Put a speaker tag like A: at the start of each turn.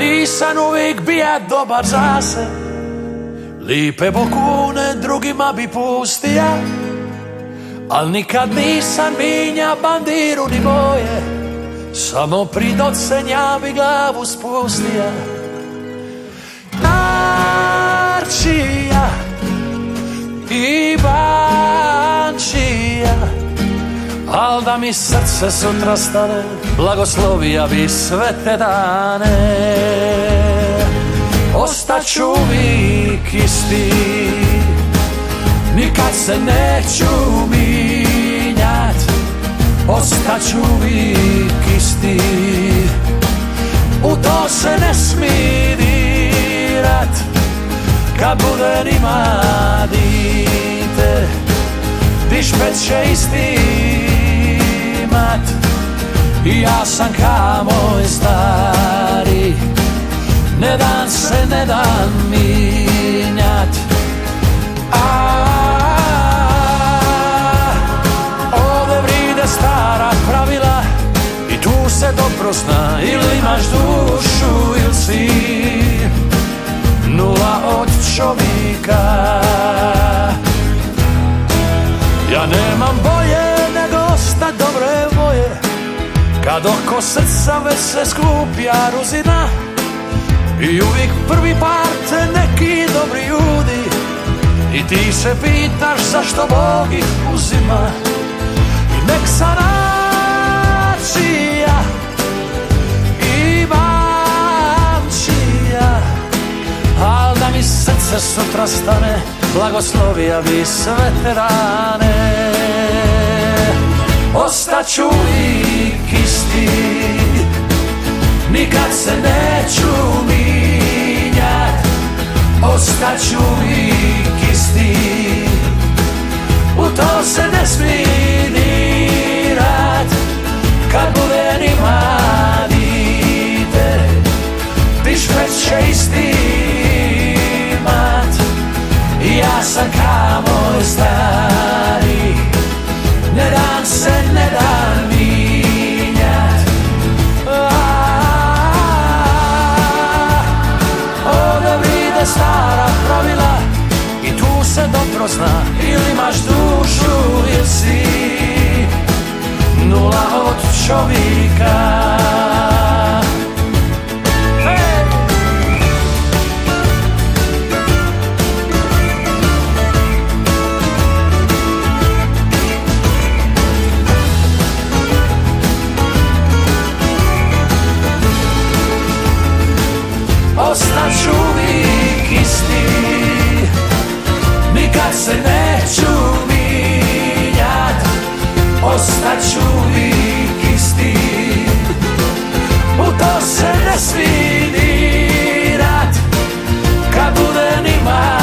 A: nisam uvijek bija dobar za se. Lipe bokune drugima bi pustija, al nikad nisam minja bandiru ni boje. Samo prid ocenja bi glavu spustija. Narčija i bančija, al da mi srce sutra stane, blagoslovija bi sve te dane. Ostaću uvijek isti, nikad se neću minjat. Ostaću uvijek isti, u to se ne smi dirat. Kad budem ima dite, dišpet će isti imat. I ja sam ka moj stari, ne dan se ne dan minjat. Ovdje vride stara pravila i tu se dobro zna, ili imaš dušu ili si nula od čovjeka. Ja nemam bolje nego ostat dobre moje, kad oko srca već se skuplja ruzina. I uvijek prvi par te neki dobri ljudi, i ti se pitaš zašto Bog ih uzima. I nek sanacija i bančija, al da mi srce sutra stane, blagoslovija bi sve te rane. Ostaću uvijek isti, nikad se neću minjat. Ostaću uvijek isti, u to se ne smi dirat. Kad budem ima dite, dišpet će isti imat. I ja sam ka moj stari, ne dan se ne dan minjat. Ovdje vride stara pravila i tu se dobro zna, ili imaš dušu ili si nula od čovjeka. Ostaću uvijek isti, nikad se neću minjat. Ostaću uvijek isti, u to se ne smi dirat. Kad budem ima